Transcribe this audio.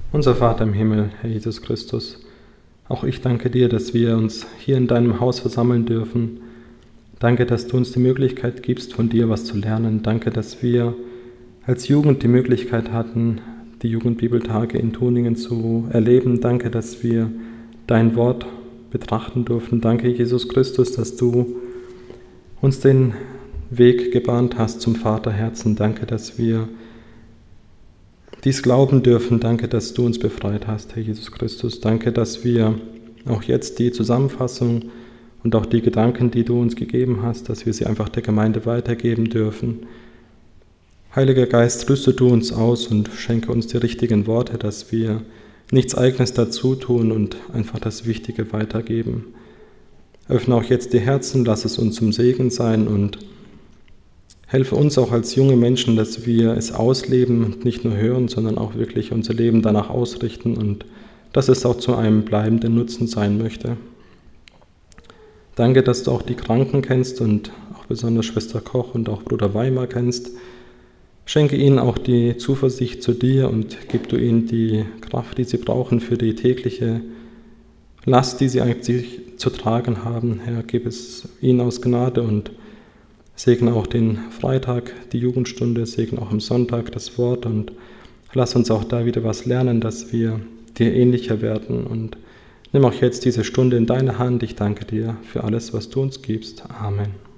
Unser Vater im Himmel, Herr Jesus Christus, auch ich danke dir, dass wir uns hier in deinem Haus versammeln dürfen. Danke, dass du uns die Möglichkeit gibst, von dir was zu lernen. Danke, dass wir als Jugend die Möglichkeit hatten, die Jugendbibeltage in Tuningen zu erleben. Danke, dass wir dein Wort betrachten durften. Danke, Jesus Christus, dass du uns den Weg gebahnt hast zum Vaterherzen. Danke, dass wir dies glauben dürfen. Danke, dass du uns befreit hast, Herr Jesus Christus. Danke, dass wir auch jetzt die Zusammenfassung und auch die Gedanken, die du uns gegeben hast, dass wir sie einfach der Gemeinde weitergeben dürfen. Heiliger Geist, rüste du uns aus und schenke uns die richtigen Worte, dass wir nichts Eigenes dazu tun und einfach das Wichtige weitergeben. Öffne auch jetzt die Herzen, lass es uns zum Segen sein und helfe uns auch als junge Menschen, dass wir es ausleben und nicht nur hören, sondern auch wirklich unser Leben danach ausrichten und dass es auch zu einem bleibenden Nutzen sein möchte. Danke, dass du auch die Kranken kennst und auch besonders Schwester Koch und auch Bruder Weimar kennst. Schenke ihnen auch die Zuversicht zu dir und gib du ihnen die Kraft, die sie brauchen für die tägliche Last, die sie eigentlich zu tragen haben. Herr, gib es ihnen aus Gnade und segne auch den Freitag, die Jugendstunde, segne auch am Sonntag das Wort und lass uns auch da wieder was lernen, dass wir dir ähnlicher werden. Und nimm auch jetzt diese Stunde in deine Hand. Ich danke dir für alles, was du uns gibst. Amen.